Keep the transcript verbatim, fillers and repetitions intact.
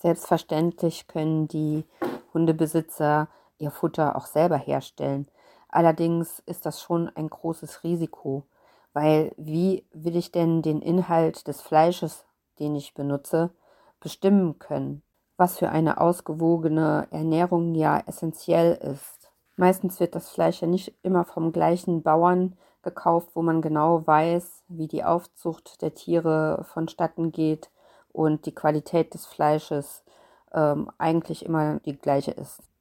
Selbstverständlich können die Hundebesitzer ihr Futter auch selber herstellen. Allerdings ist das schon ein großes Risiko, weil wie will ich denn den Inhalt des Fleisches, den ich benutze, bestimmen können, was für eine ausgewogene Ernährung ja essentiell ist. Meistens wird das Fleisch ja nicht immer vom gleichen Bauern gekauft, wo man genau weiß, wie die Aufzucht der Tiere vonstatten geht und die Qualität des Fleisches ähm, eigentlich immer die gleiche ist.